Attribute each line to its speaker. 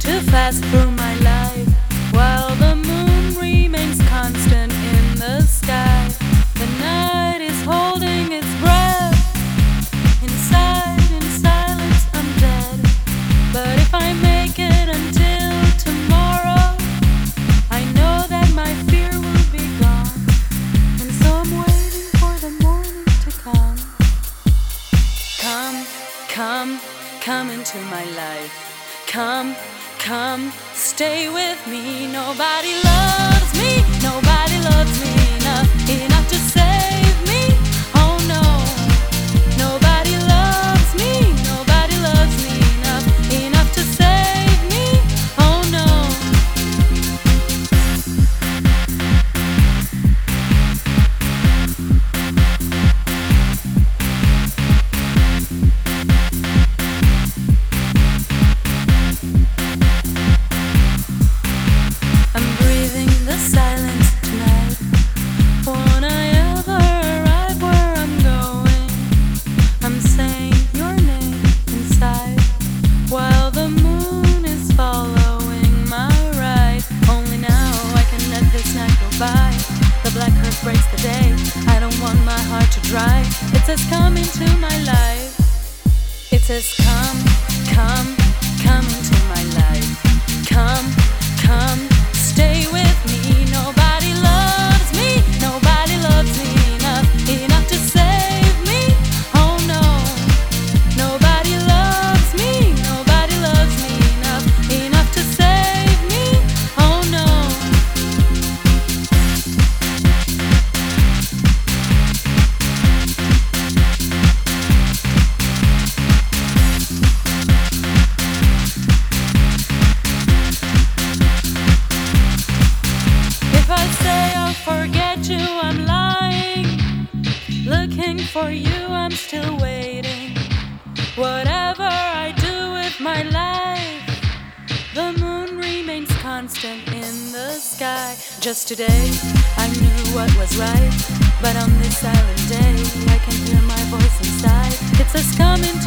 Speaker 1: too fast for my life, while the moon remains constant in the sky. The night is holding its breath. Inside, in silence, I'm dead. But if I make it until tomorrow, I know that my fear will be gone. And so I'm waiting for the morning to come. Come into my life. Come, stay with me. Nobody loves me enough to save me. Oh no, nobody loves me enough to save me. Oh no. I'm breathing the silence tonight. Won't I ever arrive where I'm going? I'm saying your name inside, while the moon is following my ride. Only now I can let this night go by. The black earth breaks the day. I don't want my heart to dry. It says come into my life. It says come into my life. Come, stay with me. Nobody loves me enough to save me. Oh no, nobody loves me enough to save me. Oh no. If I say I'll forget you, I'm lying. Looking for you, I'm still waiting. Whatever I do with my life, the moon remains constant in the sky. Just today, I knew what was right, but on this silent day, I can hear my voice inside. It says come in